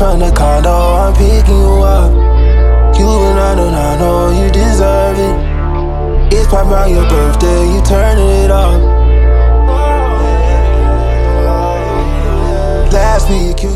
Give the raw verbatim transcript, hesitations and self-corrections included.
from the condo, I'm picking you up. You and I know, I know you deserve it. It's probably around your birthday, you turning it up. Last week you